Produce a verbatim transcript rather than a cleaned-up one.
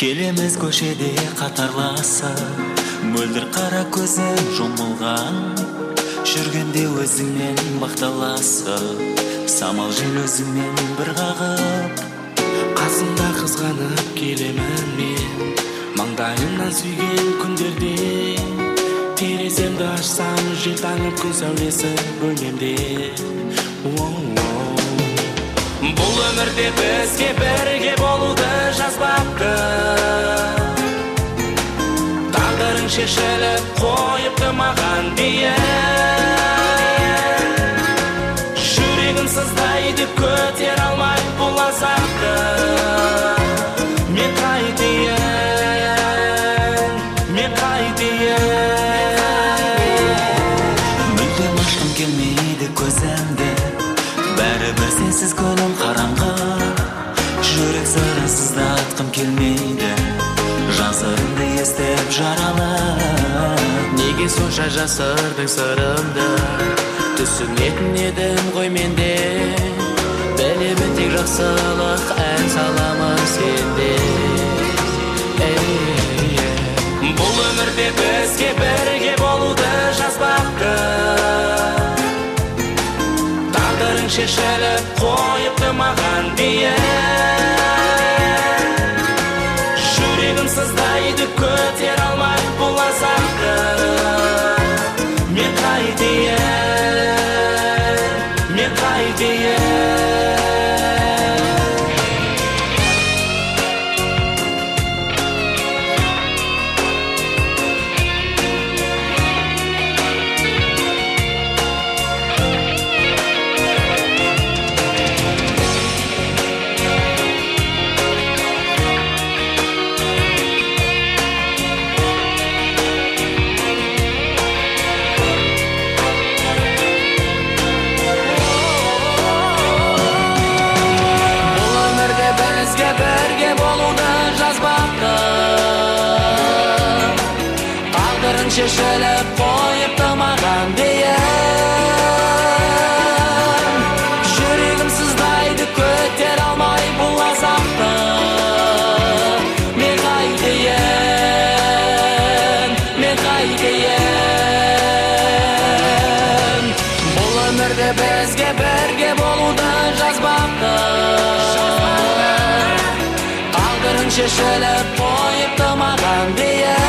Келеміз көшеде қатарласа, мөлдір қара көзің жұмылған, жүргенде өзіңмен бақталаса, самал жел өзіңмен бір қағып. Қасымда қызғанып келемін мен, маңдайымнан сүйген күндерде. Тереземді ашсам, жел таңып күн сәулесі бөлмемде. Бұл өмірде бізге бірге болуды жазбапты, тағдырың шешіліп қойыпты маған дейін. Жүрегім сыздайды, көтер алмай бұл азапты. Мен қайтейін, мен қайтейін. Мүлдем ашқым келмейді көзімді, бәрібір сенсіз көңіл қараңғы. Жүрек сырын сыздатқым келмейді, жан сырымды естіп жаралы. Неге сонша жасырдың сырымды, түсінетін едім ғой менде. Білемін тек жақсылық ән саламын сенде. Бұл өмірде бізге бірге болуды жазбапты, тағдырың шешіліп қойыпты маған дейін. Жүрегім сыздайды, көтер алмай бұл азапты. Мен қайтейін, мен қайтейін. Шешіліп қойыпты маған дейін. Жүрегім сыздайды, көтер алмай бұл азапты. Мен қайтейін, мен қайтейін. Бұл өмірде бізге бірге болуды жазбапты, тағдырың шешіліп қойыпты маған дейін.